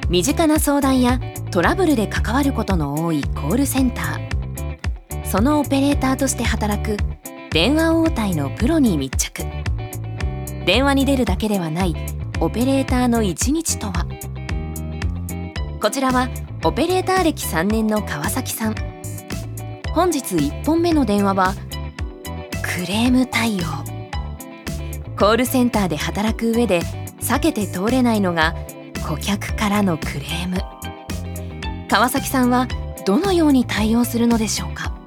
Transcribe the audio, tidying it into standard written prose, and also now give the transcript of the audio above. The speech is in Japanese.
身近な相談やトラブルで関わることの多いコールセンター、そのオペレーターとして働く電話応対のプロに密着。電話に出るだけではないオペレーターの一日とは。こちらはオペレーター歴3年の川崎さん。本日1本目の電話はクレーム対応。コールセンターで働く上で避けて通れないのが顧客からのクレーム。川崎さんはどのように対応するのでしょうか。